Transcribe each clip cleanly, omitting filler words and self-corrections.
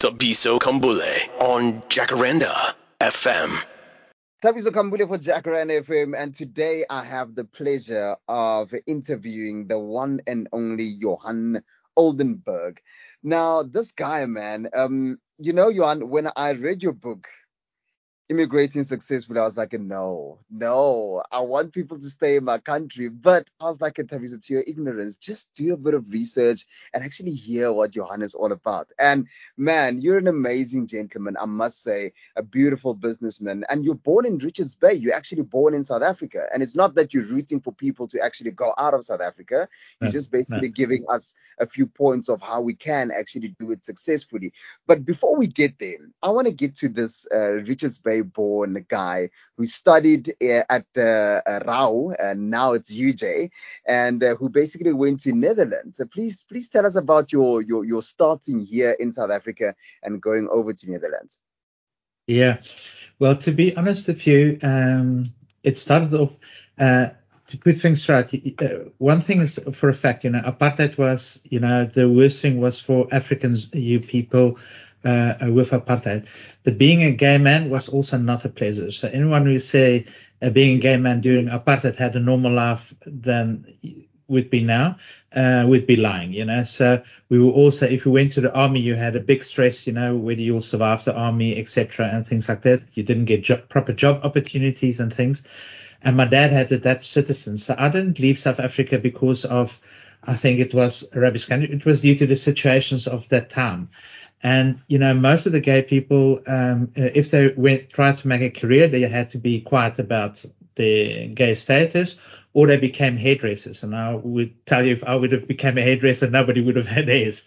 Tabiso Kambule on Jacaranda FM. Tabiso Kambule for Jacaranda FM, and today I have the pleasure of interviewing the one and only Johan Oldenburg. Now, this guy, man, Johan, when I read your book, Immigrating Successfully, I was like, no, I want people to stay in my country. But I was like, Tabiso, to your ignorance, just do a bit of research and actually hear what Johan is all about. And man, you're an amazing gentleman, I must say, a beautiful businessman. And you're born in Richards Bay. You're actually born in South Africa. And it's not that you're rooting for people to actually go out of South Africa. You're just basically giving us a few points of how we can actually do it successfully. But before we get there, I want to get to this Richards Bay born guy who studied at Rau, and now it's UJ, and who basically went to Netherlands. So please tell us about your starting here in South Africa and going over to Netherlands. Yeah, well, to be honest with you, it started off to put things straight. One thing is for a fact, apartheid was, the worst thing was for Africans, you people, with apartheid. But being a gay man was also not a pleasure. So anyone who say being a gay man during apartheid had a normal life than would be now, would be lying, So we were also, if you went to the army, you had a big stress, whether you'll survive the army, etc., and things like that. You didn't get proper job opportunities and things. And my dad had a Dutch citizen. So I didn't leave South Africa because of, I think it was a rubbish country. It was due to the situations of that time. And, most of the gay people, if they tried to make a career, they had to be quiet about their gay status, or they became hairdressers. And I would tell you, if I would have become a hairdresser, nobody would have had hairs.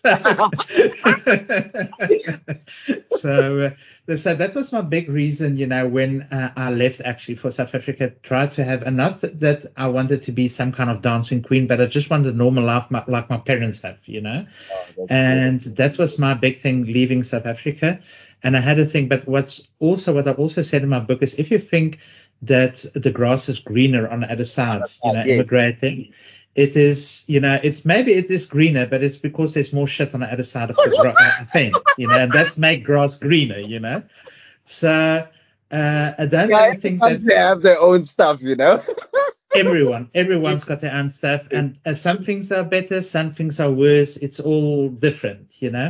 So that was my big reason, when I left actually for South Africa, tried to have, and not that I wanted to be some kind of dancing queen, but I just wanted a normal life like my parents have, and that was my big thing leaving South Africa. And I had a thing, but what I've also said in my book is, if you think that the grass is greener on the other side, immigrating, it is, it is greener, but it's because there's more shit on the other side of the thing, and that's make grass greener, So I don't think that they have their own stuff, Everyone's got their own stuff, and some things are better, some things are worse. It's all different,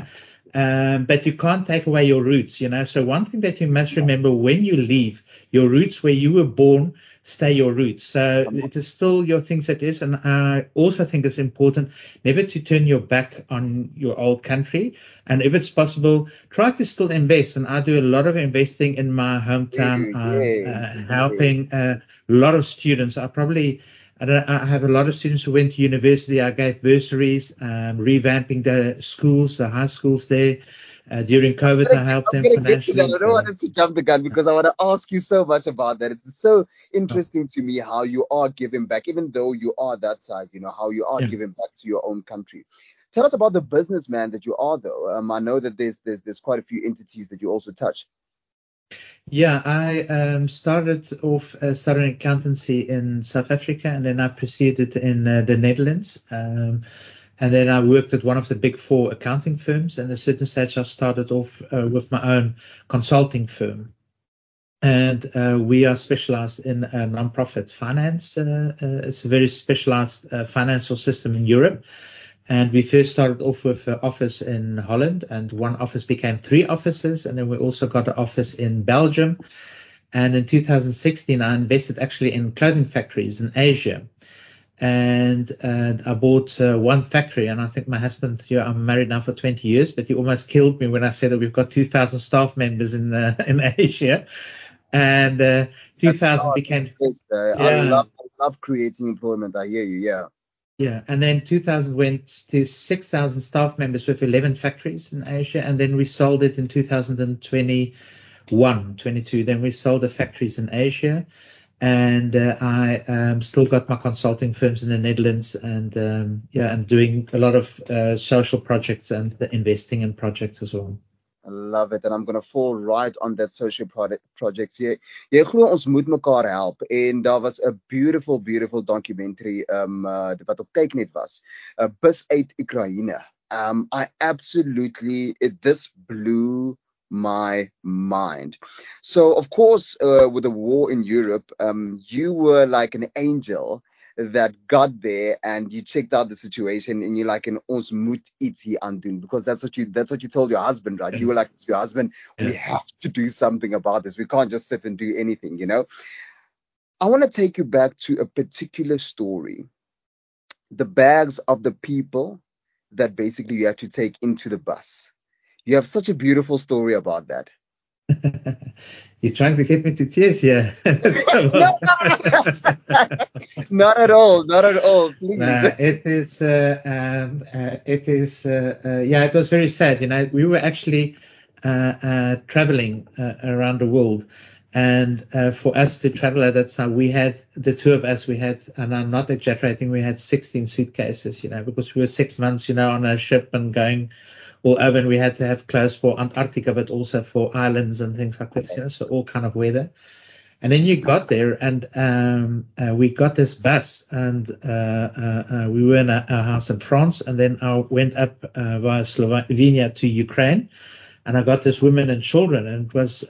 but you can't take away your roots, So one thing that you must remember when you leave, your roots where you were born stay your roots. So it is still your things that is. And I also think it's important never to turn your back on your old country. And if it's possible, try to still invest. And I do a lot of investing in my hometown, helping a lot of students. I have a lot of students who went to university. I gave bursaries, revamping the schools, the high schools there. During COVID, I helped them financially. I don't want us to jump the gun because I want to ask you so much about that. It's so interesting to me how you are giving back, even though you are that side, how you are giving back to your own country. Tell us about the businessman that you are, though. I know that there's quite a few entities that you also touch. Yeah, I started off studying accountancy in South Africa, and then I proceeded in the Netherlands. And then I worked at one of the big four accounting firms. And at a certain stage, I started off with my own consulting firm. And we are specialized in nonprofit finance. It's a very specialized financial system in Europe. And we first started off with an office in Holland, and one office became 3 offices. And then we also got an office in Belgium. And in 2016, I invested actually in clothing factories in Asia. And I bought one factory, and I think my husband, I'm married now for 20 years, but he almost killed me when I said that we've got 2,000 staff members in Asia. And 2000 became... I love creating employment. I hear you, yeah. Yeah, and then 2000 went to 6,000 staff members with 11 factories in Asia, and then we sold it in 2021, 22. Then we sold the factories in Asia. And I still got my consulting firms in the Netherlands, and I'm doing a lot of social projects and investing in projects as well. I love it, and I'm going to fall right on that social projects. Jy glo ons moet mekaar help, en daar was 'n beautiful documentary wat op Kyknet was. Bus uit Oekraïne. This blew my mind. So, of course, with the war in Europe, you were like an angel that got there and you checked out the situation and you're like, ons moet iets hier aan doen, because that's what you told your husband, right? You were like to your husband, we have to do something about this. We can't just sit and do anything, you know. I want to take you back to a particular story. The bags of the people that basically you had to take into the bus. You have such a beautiful story about that. You're trying to get me to tears here. No. Not at all. Please. It was very sad. You know, we were actually traveling around the world. And for us to travel at that time, we had, the two of us, and I'm not exaggerating, we had 16 suitcases, you know, because we were 6 months, you know, on a ship and going all over, and we had to have clothes for Antarctica, but also for islands and things like this, you know, so all kind of weather. And then you got there, and we got this bus, and we were in a house in France, and then I went up via Slovenia to Ukraine, and I got this women and children, and it was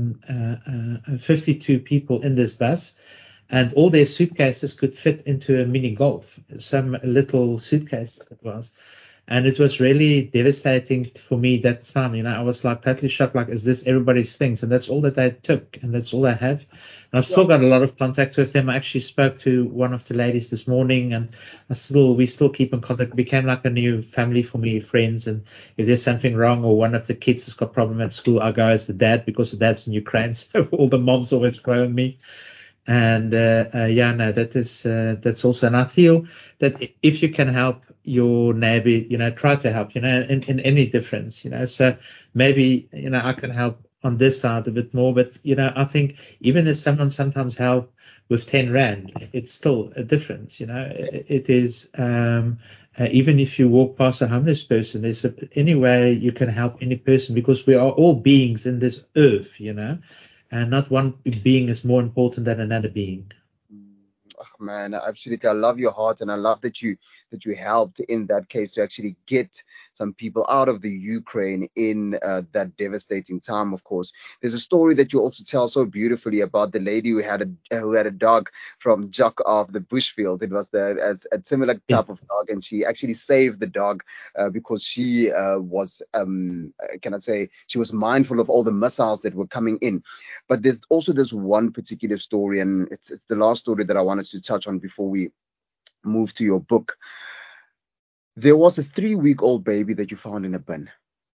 52 people in this bus, and all their suitcases could fit into a mini Golf, some little suitcases it was. And it was really devastating for me that time. You know, I was like totally shocked, like, is this everybody's things? And that's all that they took, and that's all I have. And I've still got a lot of contact with them. I actually spoke to one of the ladies this morning, and we still keep in contact. It became like a new family for me, friends. And if there's something wrong or one of the kids has got a problem at school, I go as the dad, because the dad's in Ukraine. So all the moms always grow on me. And that's also, and I feel that if you can help your neighbor, you know, try to help, you know, in any difference, you know. So maybe, you know, I can help on this side a bit more, but, you know, I think even if someone sometimes help with 10 Rand, it's still a difference, you know. It is, even if you walk past a homeless person, there's any way you can help any person, because we are all beings in this earth, you know. And not one being is more important than another being. Oh, man, absolutely. I love your heart, and I love that you helped in that case to actually get some people out of the Ukraine in that devastating time. Of course, there's a story that you also tell so beautifully about the lady who had a dog from Jock of the Bushfield. It was a similar type of dog, and she actually saved the dog because she was she was mindful of all the missiles that were coming in. But there's also this one particular story, and it's the last story that I wanted to touch on before we move to your book. There was a 3-week-old baby that you found in a bin.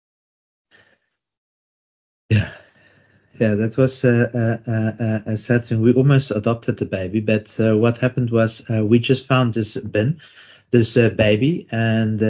Yeah, that was a sad thing. We almost adopted the baby, but what happened was we just found this baby, and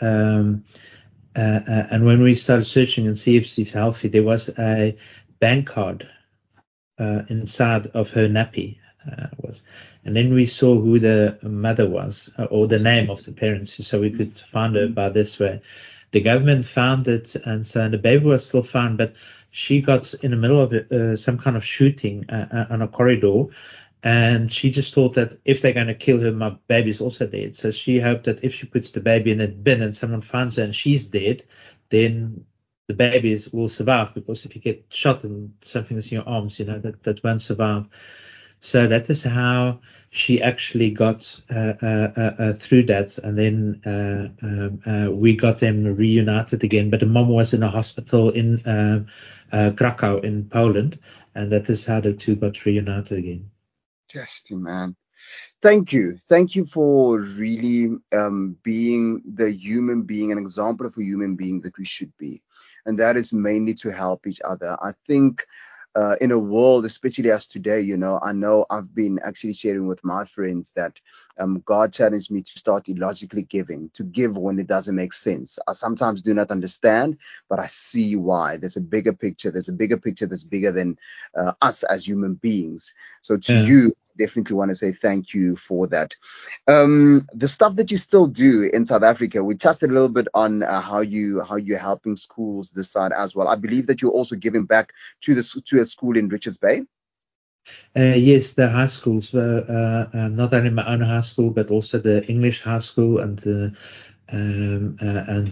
when we started searching and see if she's healthy, there was a bank card inside of her nappy. And then we saw who the mother was, or the name of the parents, so we could find her by this way. The government found it, and the baby was still found, but she got in the middle of some kind of shooting on a corridor, and she just thought that if they're going to kill her, my baby's also dead. So she hoped that if she puts the baby in a bin and someone finds her and she's dead, then the babies will survive, because if you get shot and something is in your arms, you know, that won't survive. So that is how she actually got through that, and then we got them reunited again. But the mom was in a hospital in Krakow in Poland, and that is how the two got reunited again. Just, man. Thank you for really being the human being, an example of a human being that we should be, and that is mainly to help each other. I think in a world, especially as today, you know, I know I've been actually sharing with my friends that God challenged me to start illogically giving, to give when it doesn't make sense. I sometimes do not understand, but I see why. There's a bigger picture. There's a bigger picture that's bigger than us as human beings. So to you, definitely want to say thank you for that. The stuff that you still do in South Africa, we touched a little bit on how you're helping schools this side as well. I believe that you're also giving back to a school in Richards Bay. Yes, the high schools, not only my own high school, but also the English high school and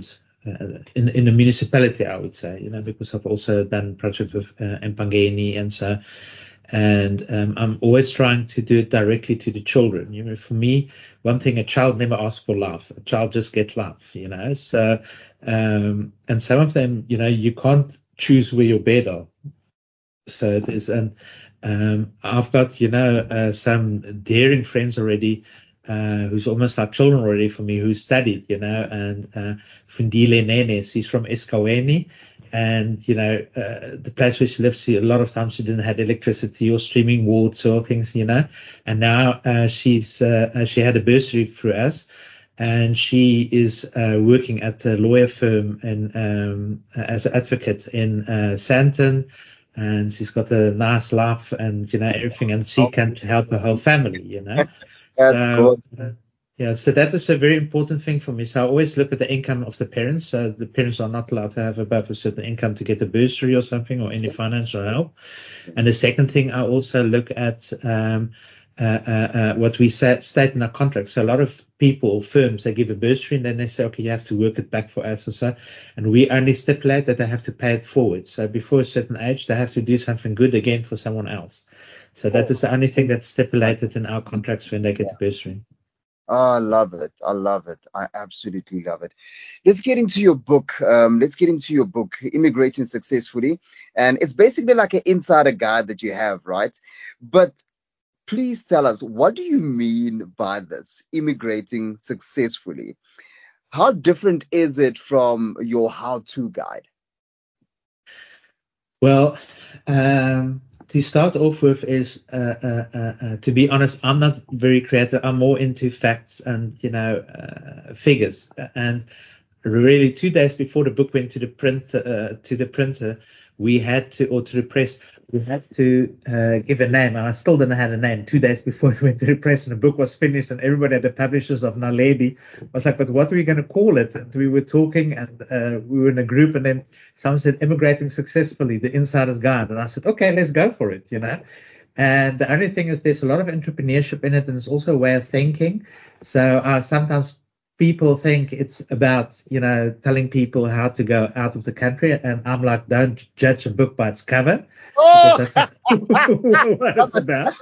in the municipality, I would say, because I've also done projects with Empangeni and so. And I'm always trying to do it directly to the children. For me, one thing, a child never asks for love. A child just gets love, So, and some of them, you can't choose where your bed are. So it is, and I've got, some daring friends already, who's almost like children already for me, who studied, and Fundile Nene, she's from Escaweni. And, the place where she lives, a lot of times she didn't have electricity or streaming water or things, And now she had a bursary through us, and she is working at a lawyer firm as an advocate in Sandton. And she's got a nice life and, everything. And she can help her whole family, That's cool. Yeah, so that is a very important thing for me. So I always look at the income of the parents. So the parents are not allowed to have above a certain income to get a bursary or something or any financial help. And the second thing, I also look at what we state in our contract. So a lot of firms, they give a bursary and then they say, okay, you have to work it back for us or so. And we only stipulate that they have to pay it forward. So before a certain age, they have to do something good again for someone else. So that is the only thing that's stipulated in our contracts when they get the bursary. Oh, I love it. I love it. I absolutely love it. Let's get into your book. Immigrating Successfully. And it's basically like an insider guide that you have, right? But please tell us, what do you mean by this, immigrating successfully? How different is it from your how-to guide? Well, to start off with is, to be honest, I'm not very creative. I'm more into facts and, figures. And really 2 days before the book went to the printer, we had to, or to the press, we had to give a name, and I still didn't have a name 2 days before it went to the press, and the book was finished, and everybody at the publishers of Naledi was like, but what are we going to call it? And we were talking, and we were in a group, and then someone said, Immigrating Successfully, the Insider's Guide. And I said, okay, let's go for it, And the only thing is there's a lot of entrepreneurship in it, and it's also a way of thinking. So sometimes people think it's about, telling people how to go out of the country. And I'm like, don't judge a book by its cover. Oh! That's not what it's about.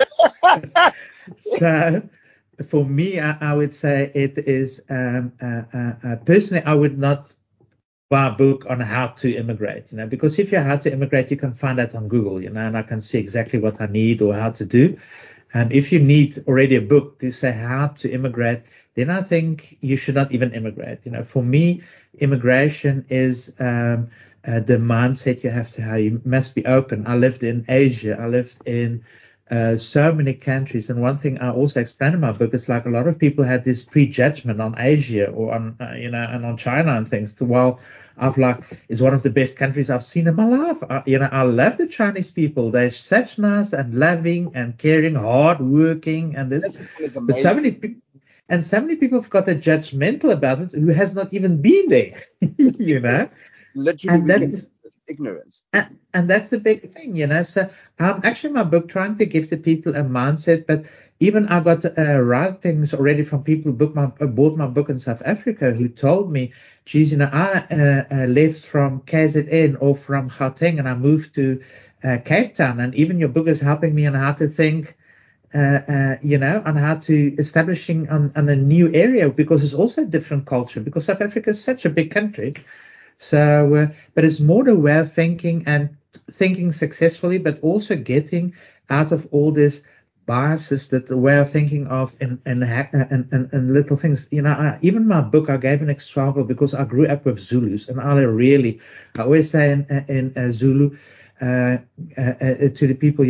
So for me, I would say it is, personally, I would not buy a book on how to immigrate, because if you're how to immigrate, you can find that on Google, and I can see exactly what I need or how to do. And if you need already a book to say how to immigrate, then I think you should not even immigrate. For me, immigration is the mindset you have to have. You must be open. I lived in Asia. I lived in so many countries. And one thing I also explain in my book is like a lot of people had this prejudgment on Asia or on, and on China and things. While I've it's one of the best countries I've seen in my life. I love the Chinese people. They're such nice and loving and caring, hard-working, and this. But so many people. And so many people have got a judgmental about it who has not even been there, Literally, that's ignorance. And that's a big thing, So I'm actually in my book trying to give the people a mindset, but even I got writings already from people who bought my book in South Africa who told me, geez, I left from KZN or from Gauteng and I moved to Cape Town, and even your book is helping me on how to think. On how to establishing on a new area, because it's also a different culture, because South Africa is such a big country. So, but it's more the way of thinking and thinking successfully, but also getting out of all this biases, that the way of thinking of and little things. Even my book, I gave an example because I grew up with Zulus, and I always say in Zulu to the people,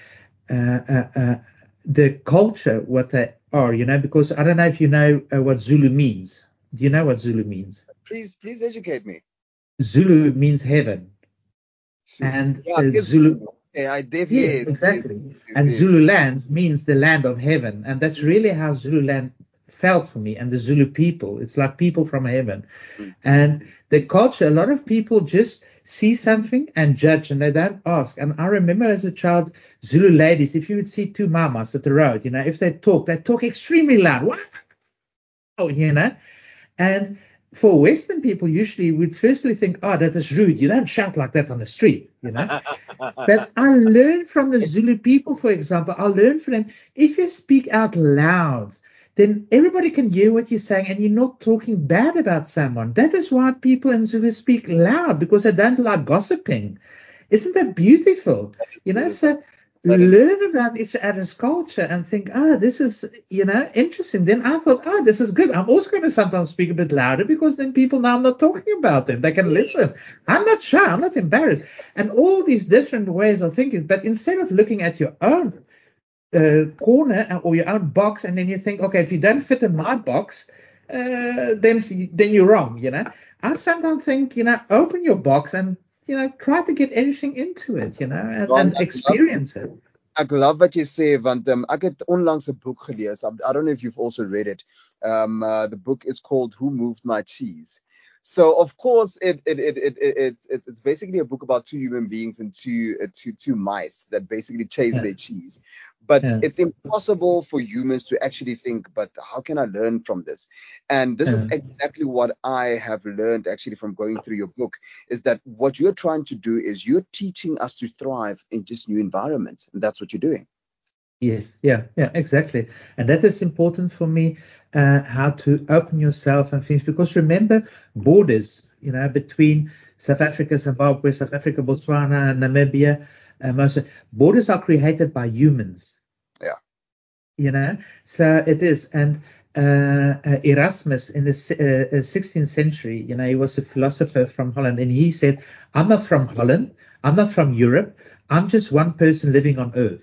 the culture, what they are, because I don't know if you know what Zulu means. Do you know what Zulu means? Please educate me. Zulu means heaven. And Zulu. Yes, exactly. And Zulu lands means the land of heaven. And that's really how Zululand felt for me, and the Zulu people. It's like people from heaven. And the culture, a lot of people just see something and judge, and they don't ask. And I remember as a child, Zulu ladies, if you would see two mamas at the road, if they talk extremely loud. Wow, and for Western people, usually would firstly think, oh, that is rude. You don't shout like that on the street, But I learned from the Zulu people, for example, I learned from them, if you speak out loud, then everybody can hear what you're saying and you're not talking bad about someone. That is why people in Zulu speak loud, because they don't like gossiping. Isn't that beautiful? So learn about each other's culture and think, this is, interesting. Then I thought, this is good. I'm also going to sometimes speak a bit louder, because then people know I'm not talking about them. They can listen. I'm not shy. I'm not embarrassed. And all these different ways of thinking. But instead of looking at your own corner or your own box, and then you think, okay, if you don't fit in my box, then you're wrong, I sometimes think, open your box and try to get everything into it, and experience it. Ek love wat jy sê, want ek het onlangs 'n boek gelees. I don't know if you've also read it. The book is called Who Moved My Cheese? So of course it's basically a book about two human beings and two mice that basically chase their cheese. But it's impossible for humans to actually think, but how can I learn from this? And this is exactly what I have learned actually from going through your book, is that what you're trying to do is you're teaching us to thrive in just new environments. And that's what you're doing. Yes, yeah, exactly. And that is important for me, how to open yourself and things, because remember, borders, between South Africa, Zimbabwe, South Africa, Botswana, Namibia, borders are created by humans. Yeah. So it is. And Erasmus in the 16th century, he was a philosopher from Holland, and he said, I'm not from Holland, I'm not from Europe, I'm just one person living on Earth.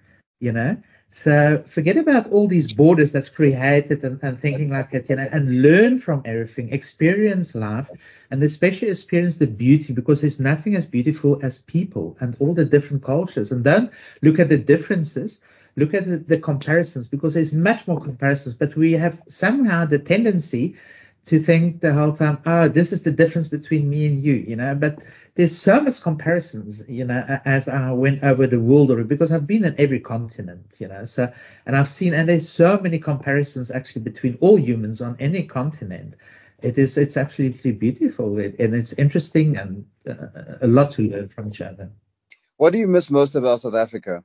So forget about all these borders that's created and thinking like it, and learn from everything, experience life, and especially experience the beauty, because there's nothing as beautiful as people and all the different cultures. And don't look at the differences, look at the comparisons, because there's much more comparisons, but we have somehow the tendency to think the whole time, this is the difference between me and you, but there's so much comparisons, as I went over the world, because I've been in every continent, so, and I've seen, and there's so many comparisons actually between all humans on any continent. It's absolutely beautiful, and it's interesting, and a lot to learn from each other. What do you miss most about South Africa?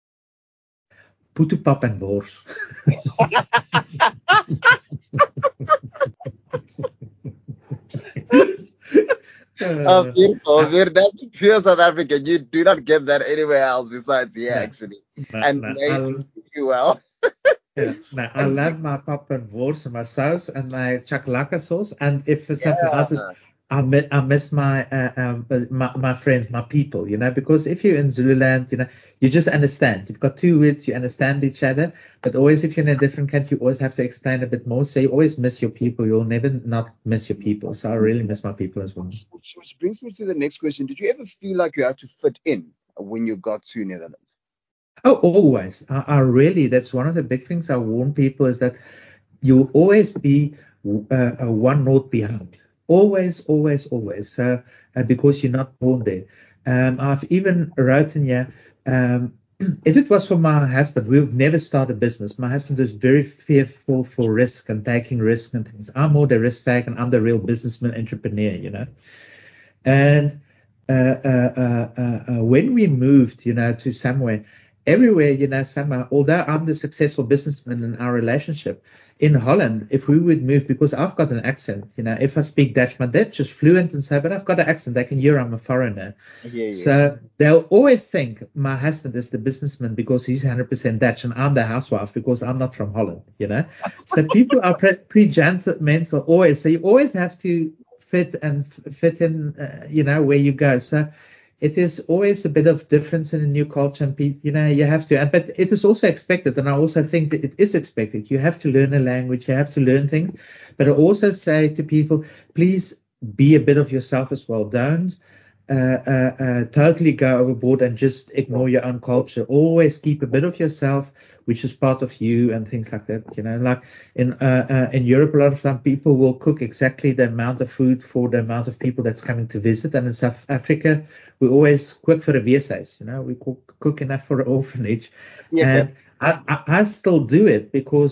Putu, and bors. Beautiful. That's pure South African. You do not get that anywhere else besides here, actually. You well. I love my pap and wors and my sauce and my chakalaka sauce. And if something else is, I miss my my friends, my people, because if you're in Zululand, you just understand. You've got two words, you understand each other. But always, if you're in a different country, you always have to explain a bit more. So you always miss your people. You'll never not miss your people. So I really miss my people as well. Which brings me to the next question. Did you ever feel like you had to fit in when you got to Netherlands? Oh, always. I really, that's one of the big things I warn people, is that you'll always be one note behind. Always, always, always. So because you're not born there. I've even written here, if it was for my husband, we would never start a business. My husband is very fearful for risk and taking risk and things. I'm more the risk taker, and I'm the real businessman, entrepreneur, And when we moved, to somewhere, everywhere, somehow, although I'm the successful businessman in our relationship, in Holland, if we would move, because I've got an accent, if I speak Dutch, my Dutch is fluent and so, but I've got an accent. They can hear I'm a foreigner. Yeah. So they'll always think my husband is the businessman because he's 100% Dutch, and I'm the housewife because I'm not from Holland, So people are pre-judgmental always. So you always have to fit in, where you go. So it is always a bit of difference in a new culture, and you have to, but it is also expected. And I also think that it is expected. You have to learn a language, you have to learn things. But I also say to people, please be a bit of yourself as well. Don't totally go overboard and just ignore your own culture. Always keep a bit of yourself, which is part of you, and things like that. Like in Europe, a lot of time people will cook exactly the amount of food for the amount of people that's coming to visit. And in South Africa, we always cook for the weeshuis. We cook enough for an orphanage. Yeah. And I still do it because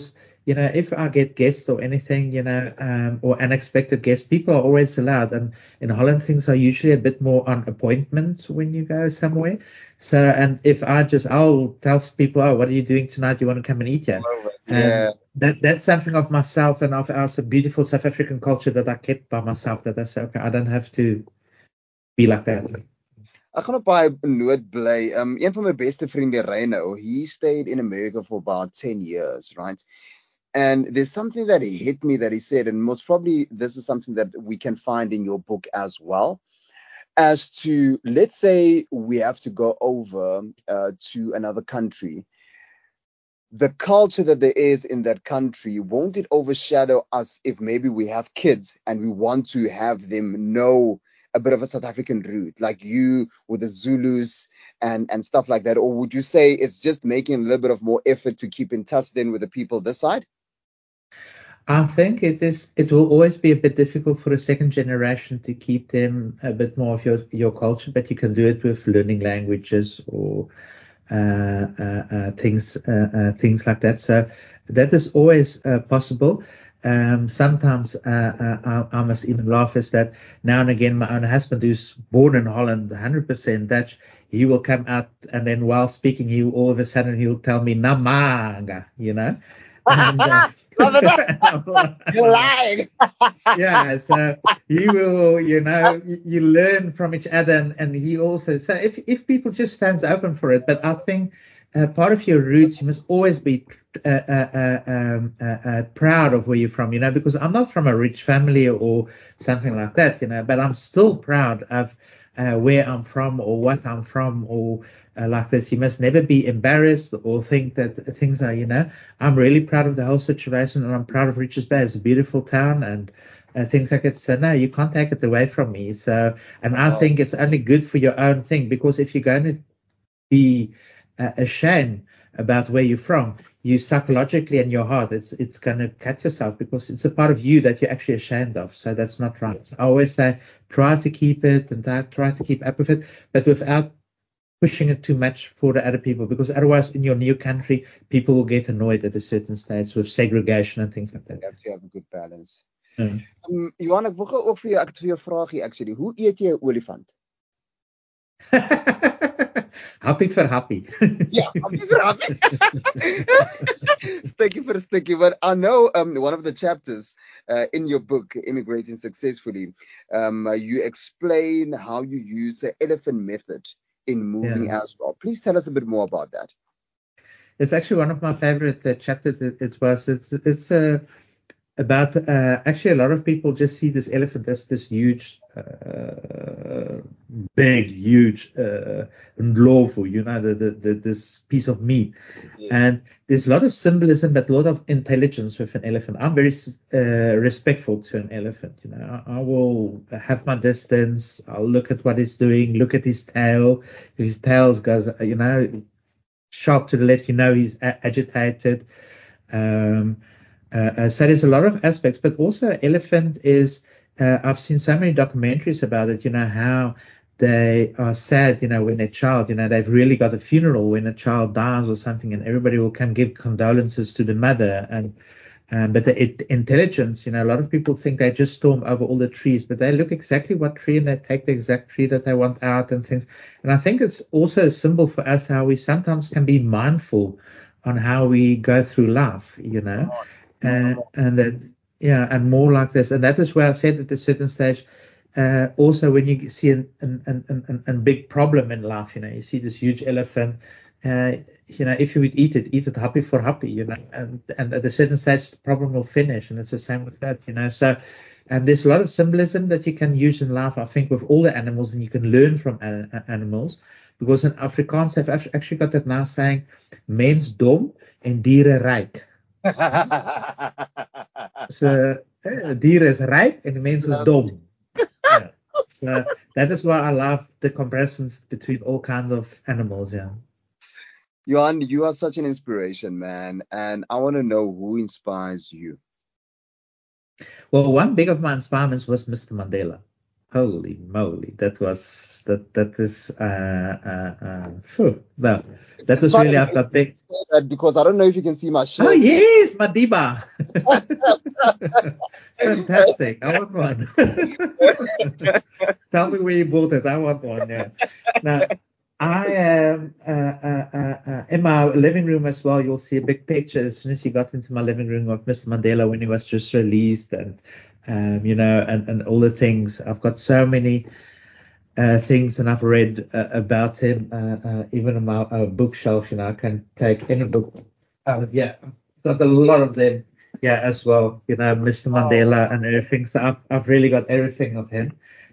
if I get guests or anything, or unexpected guests, people are always allowed. And in Holland, things are usually a bit more on appointment when you go somewhere. So, and if I'll tell people, oh, what are you doing tonight? You want to come and eat here? Yeah. That's something of myself and of our beautiful South African culture that I kept by myself, that I say, okay, I don't have to be like that. Ek gaan op baie noot bly. Een van my beste vriende, Reno, he stayed in America for about 10 years, right? And there's something that hit me that he said, and most probably this is something that we can find in your book as well, as to, let's say we have to go over to another country. The culture that there is in that country, won't it overshadow us if maybe we have kids and we want to have them know a bit of a South African root, like you with the Zulus and stuff like that? Or would you say it's just making a little bit of more effort to keep in touch then with the people this side? I think it will always be a bit difficult for a second generation to keep them a bit more of your culture, but you can do it with learning languages or things like that. So that is always possible. Sometimes I must even laugh is that now and again my own husband, who's born in Holland, 100% Dutch, he will come out and then while speaking, all of a sudden he'll tell me "Namanga," And, Love it. You're lying. Yeah, so he will, you learn from each other, and he also. So if people just stands open for it, but I think part of your roots, you must always be proud of where you're from, because I'm not from a rich family or something like that, but I'm still proud of where I'm from or what I'm from or like this. You must never be embarrassed or think that things are, I'm really proud of the whole situation, and I'm proud of Richards Bay. It's a beautiful town and things like that. So no, you can't take it away from me. So, and I think it's only good for your own thing, because if you're going to be ashamed about where you're from, you psychologically in your heart, it's going to cut yourself, because it's a part of you that you're actually ashamed of. So that's not right. So I always say, try to keep it and try to keep up with it, but without pushing it too much for the other people, because otherwise in your new country, people will get annoyed at a certain stage with segregation and things like that. You have to have a good balance. Johan, ek wil ook vir jou vraagie actually. Hoe eet jy 'n olifant? Happy for happy. Yeah, happy for happy. Stukkie for stukkie. But I know one of the chapters in your book, Immigrating Successfully, you explain how you use the elephant method in moving as well. Please tell us a bit more about that. It's actually one of my favorite chapters. It's about actually a lot of people just see this elephant as this huge, big, huge ndlovu, this piece of meat. Yes. And there's a lot of symbolism, but a lot of intelligence with an elephant. I'm very respectful to an elephant. I will have my distance. I'll look at what he's doing. Look at his tail. If his tail goes, sharp to the left, he's agitated. So there's a lot of aspects, but also elephant is, I've seen so many documentaries about it, how they are sad, when a child, they've really got a funeral when a child dies or something, and everybody will come give condolences to the mother. But the intelligence, a lot of people think they just storm over all the trees, but they look exactly what tree and they take the exact tree that they want out and things. And I think it's also a symbol for us how we sometimes can be mindful on how we go through life, and that, and more like this. And that is where I said at a certain stage, also when you see a big problem in life, you see this huge elephant, if you would eat it happy for happy, and at a certain stage the problem will finish, and it's the same with that, So, and there's a lot of symbolism that you can use in life, I think, with all the animals, and you can learn from animals, because in Afrikaans have actually got that nice saying, mens dom en diere ryk. So dier is ryk and mens is dom. Yeah. So that is why I love the comparisons between all kinds of animals. Yeah. Johan, you are such an inspiration, man, and I want to know who inspires you. Well, one big of my inspirements was Mr. Mandela. Holy moly, that is no, that It's was quite really amazing I've got big. to say that because I don't know if you can see my Oh shirt. yes, Madiba. Fantastic. I want one. Tell me where you bought it. I want one. Yeah. Now, I am in my living room as well. You'll see a big picture as soon as you got into my living room of Mr. Mandela when he was just released, and and all the things. I've got so many things, and I've read about him. Even on my bookshelf, I can take any book. Yeah, got a lot of them. Yeah, as well. Mr. Mandela and everything. So I've really got everything of him.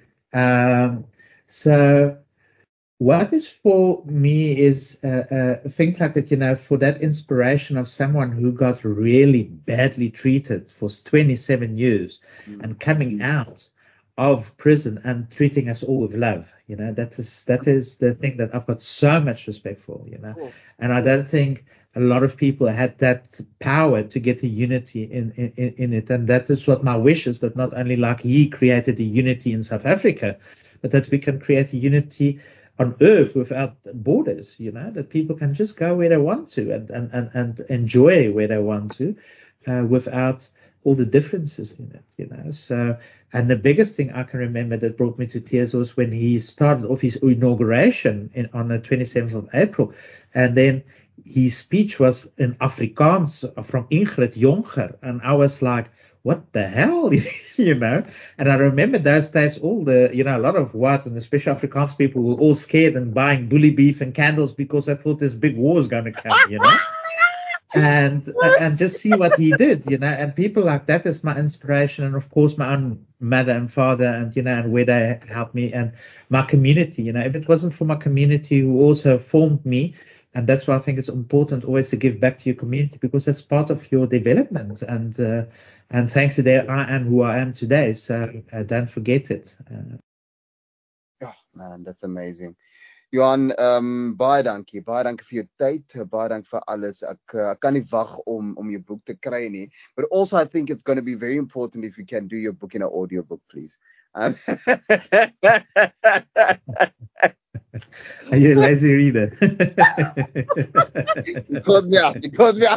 So what is for me is things like that, for that inspiration of someone who got really badly treated for 27 years and coming out of prison and treating us all with love. That is the thing that I've got so much respect for, and I don't think a lot of people had that power to get the unity in it. And that is what my wish is, that not only like he created a unity in South Africa, but that we can create a unity on earth without borders, that people can just go where they want to and enjoy where they want to without all the differences in it, So, and the biggest thing I can remember that brought me to tears was when he started off his inauguration on the 27th of April, and then his speech was in Afrikaans from Ingrid Jonker, and I was like, what the hell, And I remember those days, all the, a lot of white and especially Afrikaans people were all scared and buying bully beef and candles because I thought this big war is going to come, and just see what he did, and people like that is my inspiration, and of course my own mother and father, and and where they helped me, and my community. If it wasn't for my community who also formed me, and that's why I think it's important always to give back to your community, because that's part of your development, and thanks to that I am who I am today. So don't forget it. Oh man, that's amazing. Johan, baie dankie vir jou tyd, baie dankie vir alles. Ek kan nie wag om jou boek te kry nie. But also I think it's going to be very important if you can do your book in an audiobook, please. Are you a lazy reader? You called me out.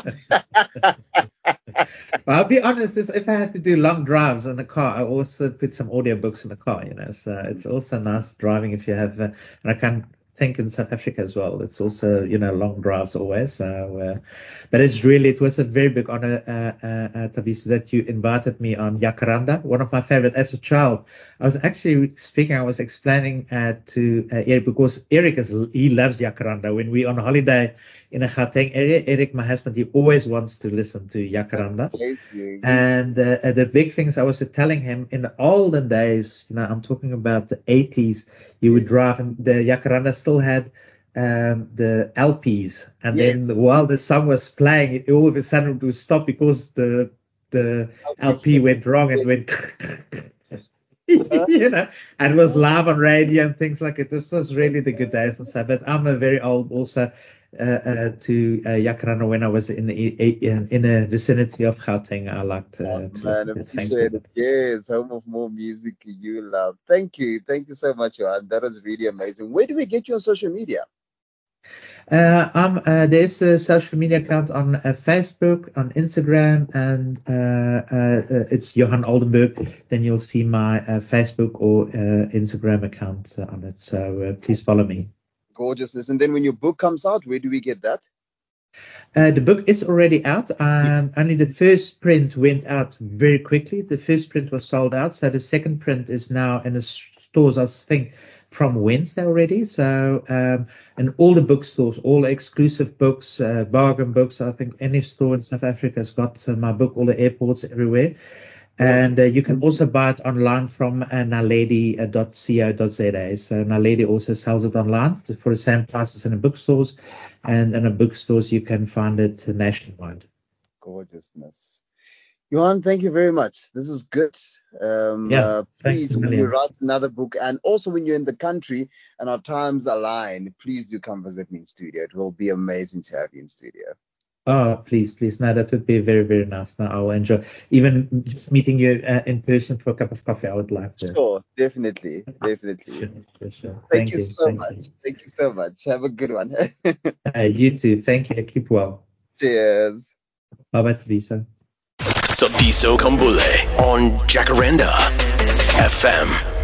Well, I'll be honest, if I have to do long drives in the car, I also put some audiobooks in the car, So it's also nice driving if you have, and I can think in South Africa as well. It's also, long drives always. So, but it was a very big honor, Thabiso, that you invited me on Jacaranda, one of my favorite as a child. I was explaining to Eric, because he loves Jacaranda. When we're on holiday in a Gauteng area, Eric, my husband, he always wants to listen to Jacaranda. And the big things I was telling him in the olden days, I'm talking about the 80s, you would drive, and the Jacaranda still had the LPs, and then while the song was playing, all of a sudden it would stop because the LP went wrong and went and it was live on radio and things like it. This was really the good days and so. But I'm a very old also to Jacaranda when I was in the vicinity of Gauteng. I liked to appreciate it. Yes, home of more music you love. Thank you so much, Johan. That was really amazing. Where do we get you on social media? There's a social media account on Facebook, on Instagram, and it's Johan Oldenburg. Then you'll see my Facebook or Instagram account on it. So please follow me. Gorgeousness. And then when your book comes out, where do we get that? The book is already out. Yes. Only the first print went out very quickly. The first print was sold out. So the second print is now in the stores, I think, from Wednesday already. So in all the bookstores, all the exclusive books, bargain books, I think any store in South Africa has got my book, all the airports, everywhere. And you can also buy it online from naledi.co.za. So Naledi also sells it online for the same prices in the bookstores. And in the bookstores, you can find it nationwide. Gorgeousness. Johan, thank you very much. This is good. Please, when you write another book, and also when you're in the country and our times align, please do come visit me in studio. It will be amazing to have you in studio. Oh, please. No, that would be very, very nice. No, I'll enjoy. Even just meeting you in person for a cup of coffee, I would love to. Sure, definitely. Sure. Thank Thank you you. so much. Thank you so much. Have a good one. You too. Thank you. Keep well. Cheers. Bye-bye, Thabiso. Thabiso Kambule on Jacaranda FM.